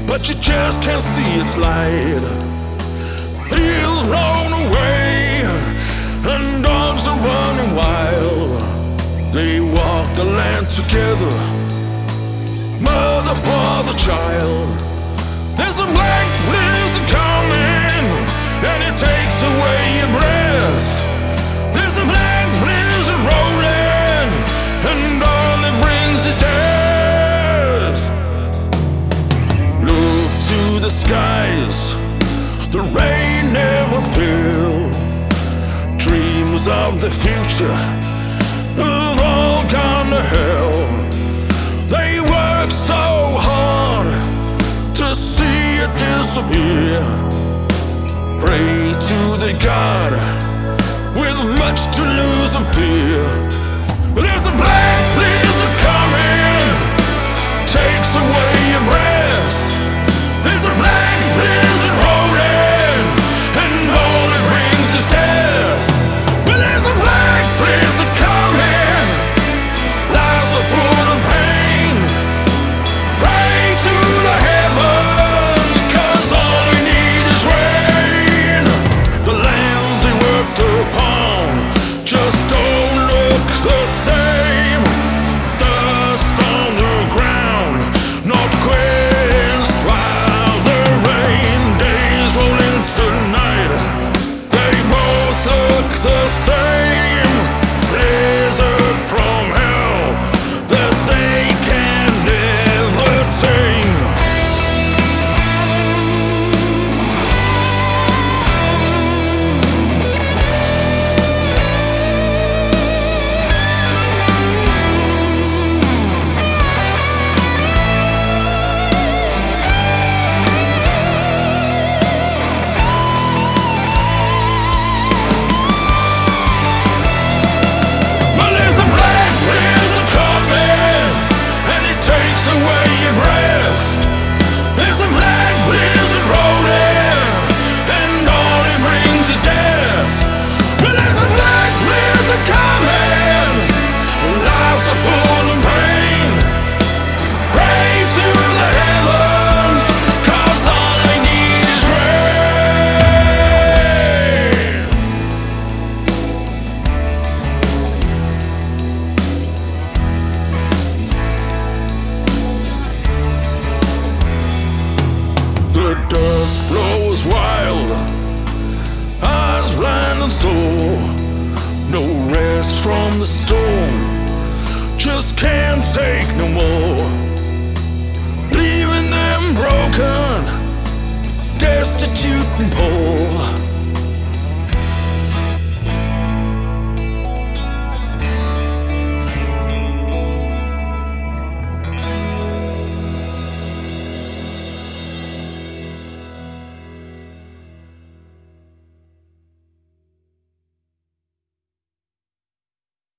but you just can't see its light. He's blown away, and dogs are running wild. They walk the land together, mother, father, child. There's a black blizzard coming, and it takes away your breath. There's a black blizzard rolling, and all it brings is death. Look to the skies, the rain never fails. Dreams of the future have all gone to hell. They work so hard to see it disappear. Pray to the God with much to lose and fear. There's a black blizzard coming, takes away your breath. There's a black blizzard rolling, and all it brings is death. But there's a black blizzard coming, lives are full of pain. Pray to the heavens, 'cause all we need is rain. The lands they worked upon just don't look the same. Dust on the ground, not quenched while the rain days roll into night. They both look the same. Blizzard from hell that they can never tame. But there's a black blizzard coming, and it takes away your breath. There's a black blizzard rolling, and all it brings is death. But there's a black blizzard coming, lives are full of pain. Pray to the heavens, 'cause all I need is rain. The dust blows wild, eyes blind and sore. No rest from the storm, just can't take no more. Leaving them broken, destitute and poor.